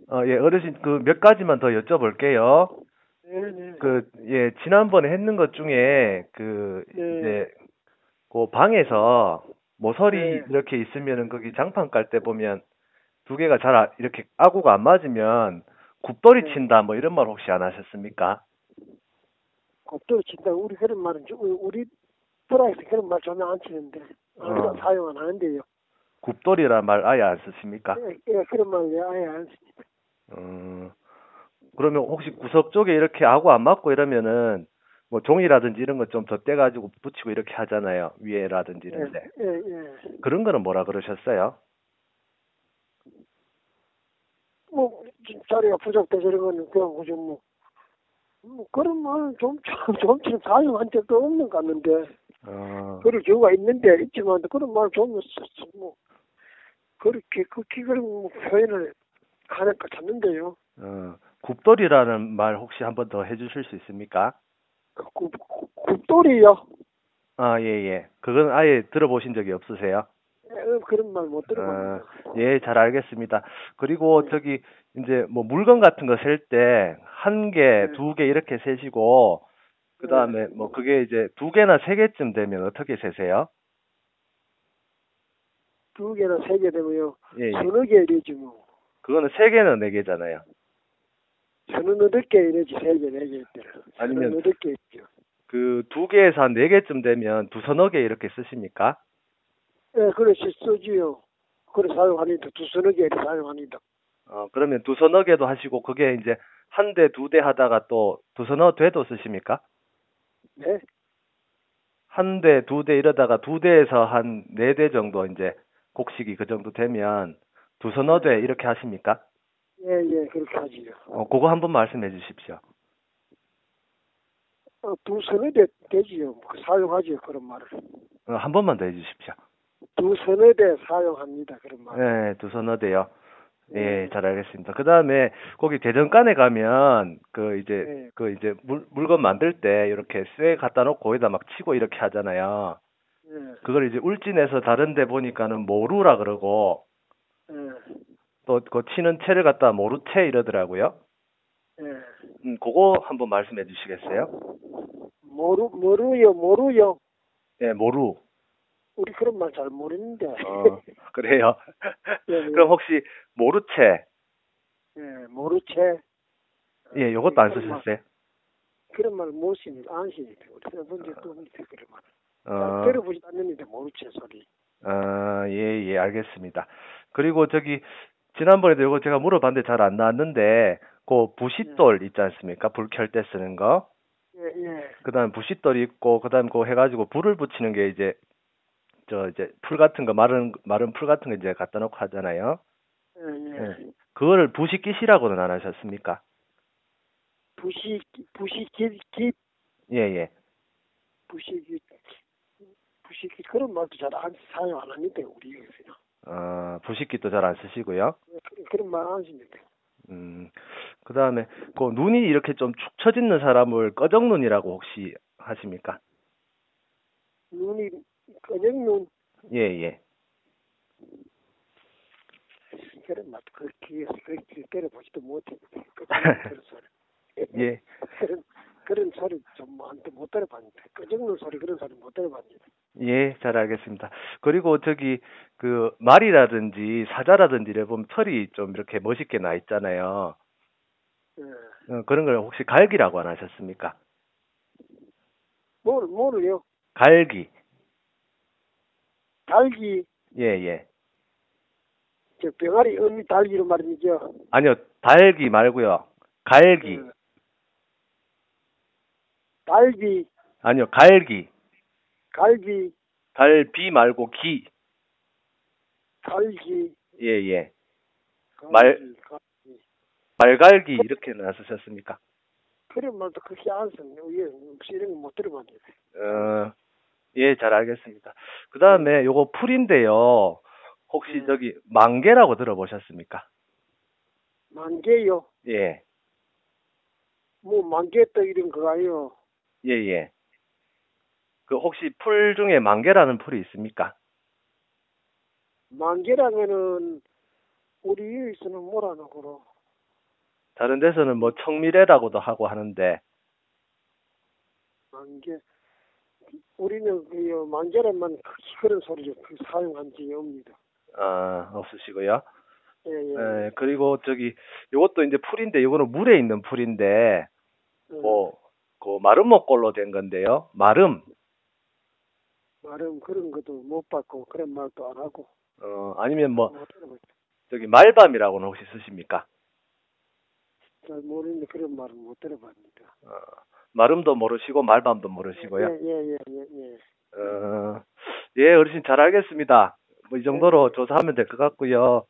예, 어르신 그 몇 가지만 더 여쭤볼게요. 네네. 예, 지난번에 했는 것 중에 네. 이제 그 방에서 모서리 네. 이렇게 있으면은 거기 장판 깔 때 보면 두 개가 이렇게 아구가 안 맞으면 굽돌이 네. 친다 뭐 이런 말 혹시 안 하셨습니까? 곱돌이 친다. 우리 그런 말은 우리 또라이에서 그런 말 전혀 안 치는데 어, 사용 안 하는데요. 굽돌이란 말 아예 안 쓰십니까? 예, 그런 말 아예 안 씁니다. 어, 그러면 혹시 구석 쪽에 이렇게 아구 안 맞고 이러면은 뭐 종이라든지 이런 거 좀 덧대가지고 붙이고 이렇게 하잖아요. 위에라든지 예, 이런데. 예, 예. 그런 거는 뭐라 그러셨어요? 뭐 자리가 부족돼서 이런 거는 그냥 그저 뭐 그런 말은 좀처럼 사용한 적도 없는 것 같는데 어, 그럴 경우가 있지만 그런 말 좀 뭐 그렇게 극히 그런 표현을 하니까 찾는데요. 굽돌이라는 말 혹시 한번 더 해주실 수 있습니까? 굽돌이요. 아, 예, 예. 그건 아예 들어보신 적이 없으세요? 그런 말 못 어, 들어봤는데. 예, 잘 알겠습니다. 그리고 예, 저기 이제 뭐 물건 같은 거 셀 때 한 개, 예, 두 개 이렇게 세시고 예. 그다음에 뭐 그게 이제 두 개나 세 개쯤 되면 어떻게 세세요? 두 개나 세 개 되면요. 예, 예. 서너 개 이래지 뭐. 그거는 세 개는 네 개잖아요. 서너 너덟 개 이래지 세 개, 네 개 있더라. 서너 아니면 너덟 개 있죠. 그 두 개에서 한 네 개쯤 되면 두 서너 개 이렇게 쓰십니까? 예, 그렇지 쓰지요. 그래 사용하니다. 두 서너 개 사용하니다. 그러면 두 서너 개도 하시고 그게 이제 한 대, 두 대 하다가 또 두 서너 대도 쓰십니까? 네, 한 대, 두 대 이러다가 두 대에서 한 네 대 정도 이제 곡식이 그 정도 되면 두 서너 대 예, 이렇게 하십니까? 예, 그렇게 하지요. 그거 한번 말씀해 주십시오. 두 서너 대 되지요. 사용하지요. 그런 말을. 한 번만 더 해주십시오. 두 서너 대 사용합니다. 그런 말을. 네, 두 서너 대요. 예, 예, 잘 알겠습니다. 그 다음에 거기 대전간에 가면 예, 물건 만들 때 이렇게 쇠 갖다 놓고 거기다 막 치고 이렇게 하잖아요. 예, 그걸 이제 울진에서 다른 데 보니까는 모루라 그러고 예, 또 그 치는 채를 갖다 모루채 이러더라고요. 예. 그거 한번 말씀해 주시겠어요? 모르요. 예, 모루. 우리 그런 말 잘 모르는데. 어, 그래요. 예, 그럼 예, 혹시 모루채, 예, 모르채. 예, 예, 요것도 안 쓰셨어요? 그런 말 못 씁니다. 안 씁니다. 우리 해본 적도 없는데, 그런 말. 잘 어, 들어보지도 않는데, 모르채 소리. 예, 예, 알겠습니다. 그리고 지난번에도 이거 제가 물어봤는데 잘 안 나왔는데, 그 예, 부싯돌 있지 않습니까? 불 켤 때 쓰는 거. 예, 예, 그 다음 부싯돌이 있고, 그 다음 그거 해가지고 불을 붙이는 게 이제 풀 같은 거, 마른 풀 같은 거 이제 갖다 놓고 하잖아요. 예, 예. 예. 그거를 부싯깃이라고는 안 하셨습니까? 부시, 예, 예. 부시, 그런 말도 잘 사용 안 하는데, 우리 여기서요. 부싯깃도 잘 안 쓰시고요. 예, 그런 말 안 씁니다. 음, 그 다음에, 그 눈이 이렇게 좀 축 처지는 사람을 꺼적눈이라고 혹시 하십니까? 눈이, 그냥 눈, 예, 예. 그런 말, 그렇게 때려보지도 못해. 그냥 그런 소리. 예, 그런 소리 못 들어봤는데. 끄적는 소리, 그런 소리 못 들어봤는데. 예, 잘 알겠습니다. 그리고 말이라든지 사자라든지 이래 보면 털이 좀 이렇게 멋있게 나 있잖아요. 예. 그런 걸 혹시 갈기라고 안 하셨습니까? 뭐를요? 갈기. 달기, 예, 예. 저 병아리 어미 달기로 말이죠. 아니요, 달기 말고요. 갈기. 예. 달기, 아니요, 갈기. 갈기, 갈비 말고 기. 갈기, 예, 예. 말, 갈기. 말갈기 그, 이렇게는 안 쓰셨습니까? 그런 말도 그렇게 안 썼네. 예, 혹시 이런 거 못 들어봤는데. 달기. 어, 예, 잘 알겠습니다. 그 예, 다음에 요거 풀인데요. 혹시 예. 만개라고 들어보셨습니까? 만개요. 예, 뭐, 만개떡 이런 거 아니요. 예, 예. 그 혹시 풀 중에 만개라는 풀이 있습니까? 만개라면은, 우리 여기서는 뭐라노, 그러. 다른 데서는 뭐 청미래라고도 하고 하는데, 만개. 우리는 그 만개란만 그런 소리를 사용한 적이 없니다. 없으시고요. 예, 예. 예, 그리고 요것도 이제 풀인데, 요거는 물에 있는 풀인데, 뭐, 그 마름모꼴로 된 건데요. 마름. 말은 그런 것도 못 받고 그런 말도 안 하고. 아니면 뭐, 못 들어봤죠. 말밤이라고는 혹시 쓰십니까? 잘 모르는데 그런 말은 못 들어봤습니다. 마름도 모르시고, 말밤도 모르시고요. 예. 예, 어르신 잘 알겠습니다. 뭐 이 정도로 조사하면 될 것 같고요.